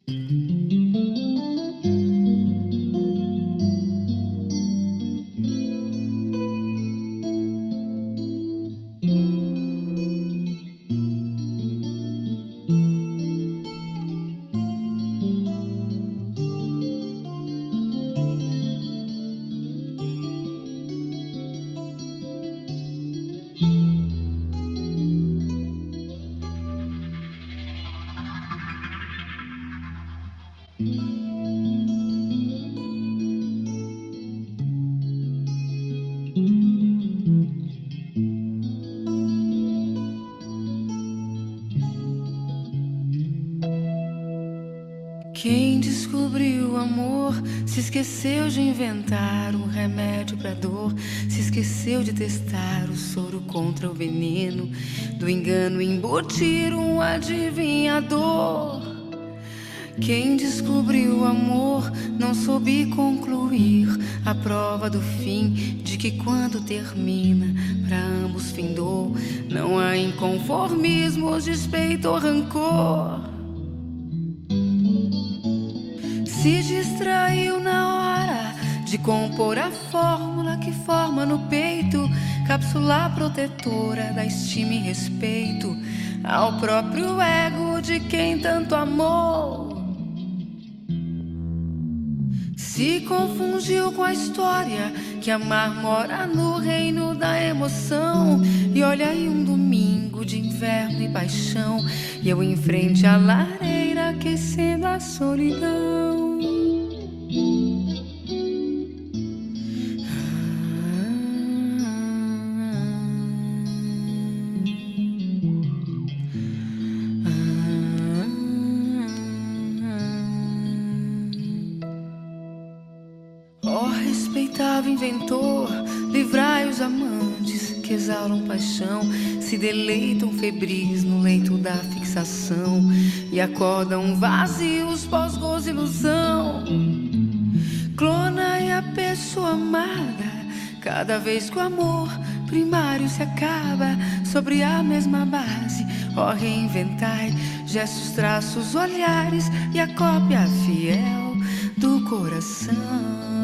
Quem descobriu o amor se esqueceu de inventar um remédio pra dor, se esqueceu de testar o soro contra o veneno, do engano embutir um adivinhador. Quem descobriu o amor não soube concluir a prova do fim, de que quando termina, pra ambos findou. Não há inconformismo, despeito ou rancor. Se distraiu na hora de compor a fórmula que forma no peito, cápsula protetora da estima e respeito ao próprio ego de quem tanto amou. Se confundiu com a história que amar mora no reino da emoção. E olha aí um domingo de inverno e paixão, e eu em frente à lareira aquecendo a solidão. Ó respeitável inventor, livrai os amantes que exalam paixão, se deleitam febris no leito da fixação e acordam vazios pós-gozo e ilusão. Clonai a pessoa amada cada vez que o amor primário se acaba, sobre a mesma base. Ó reinventai gestos, traços, olhares e a cópia fiel do coração.